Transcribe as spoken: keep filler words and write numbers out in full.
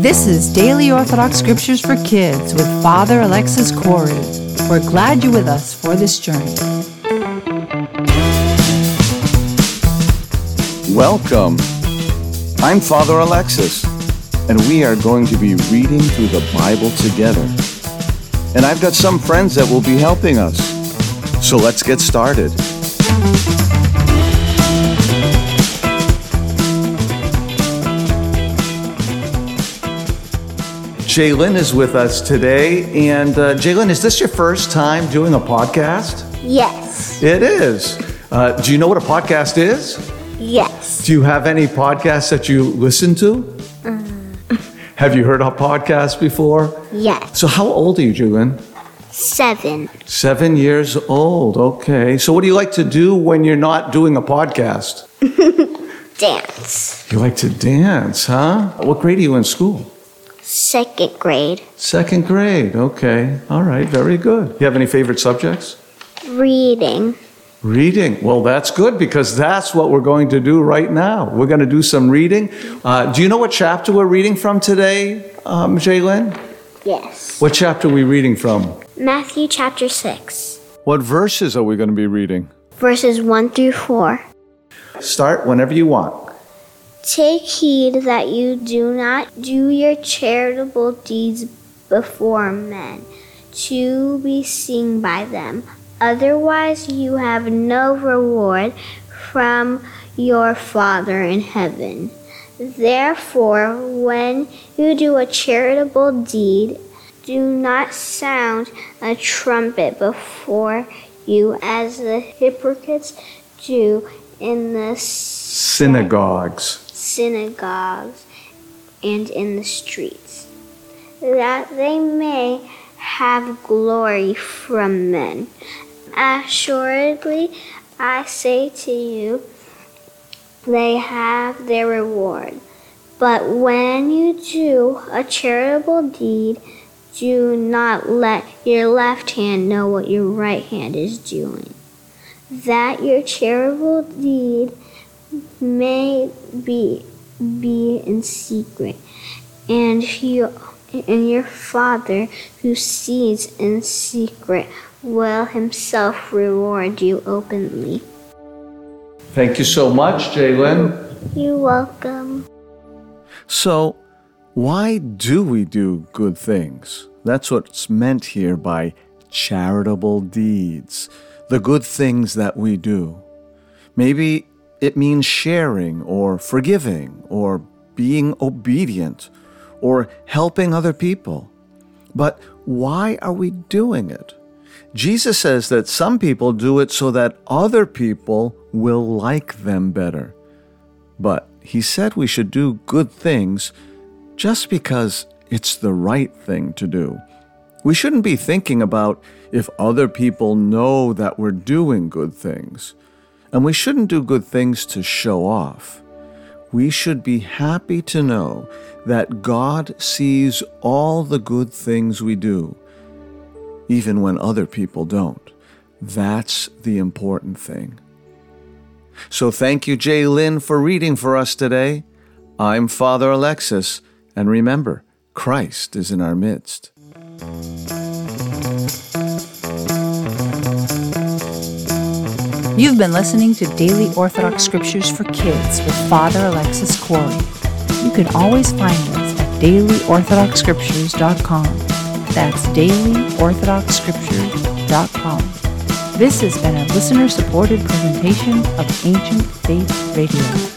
This is Daily Orthodox Scriptures for Kids with Father Alexis Corey. We're glad you're with us for this journey. Welcome. I'm Father Alexis, and we are going to be reading through the Bible together. And I've got some friends that will be helping us. So let's get started. Jaylin is with us today. And uh, Jaylin, is this your first time doing a podcast? Yes. It is. Uh, do you know what a podcast is? Yes. Do you have any podcasts that you listen to? Um, Have you heard our podcast before? yes. So how old are you, Jaylin? Seven. Seven years old. Okay. So what do you like to do when you're not doing a podcast? Dance. You like to dance, huh? What grade are you in school? Second grade. Second grade. Okay. All right. Very good. You have any favorite subjects? Reading. Reading. Well, that's good because that's what we're going to do right now. We're going to do some reading. Uh, do you know what chapter we're reading from today, um, Jaylin? Yes. What chapter are we reading from? Matthew chapter six. What verses are we going to be reading? Verses one through four. Start whenever you want. Take heed that you do not do your charitable deeds before men, to be seen by them. Otherwise you have no reward from your Father in heaven. Therefore, when you do a charitable deed, do not sound a trumpet before you as the hypocrites do in the Synagogues. synagogues and in the streets, that they may have glory from men. Assuredly, I say to you, they have their reward. But when you do a charitable deed, do not let your left hand know what your right hand is doing, that your charitable deed may be be in secret, and you and your Father who sees in secret will himself reward you openly. Thank you so much, Jaylin. You're welcome. So, why do we do good things? That's what's meant here by charitable deeds, the good things that we do. Maybe it means sharing or forgiving or being obedient or helping other people. But why are we doing it? Jesus says that some people do it so that other people will like them better. But he said we should do good things just because it's the right thing to do. We shouldn't be thinking about if other people know that we're doing good things. And we shouldn't do good things to show off. We should be happy to know that God sees all the good things we do, even when other people don't. That's the important thing. So thank you, Jaylin, for reading for us today. I'm Father Alexis, and remember, Christ is in our midst. You've been listening to Daily Orthodox Scriptures for Kids with Father Alexis Corey. You can always find us at daily orthodox scriptures dot com. That's daily orthodox scriptures dot com. This has been a listener-supported presentation of Ancient Faith Radio.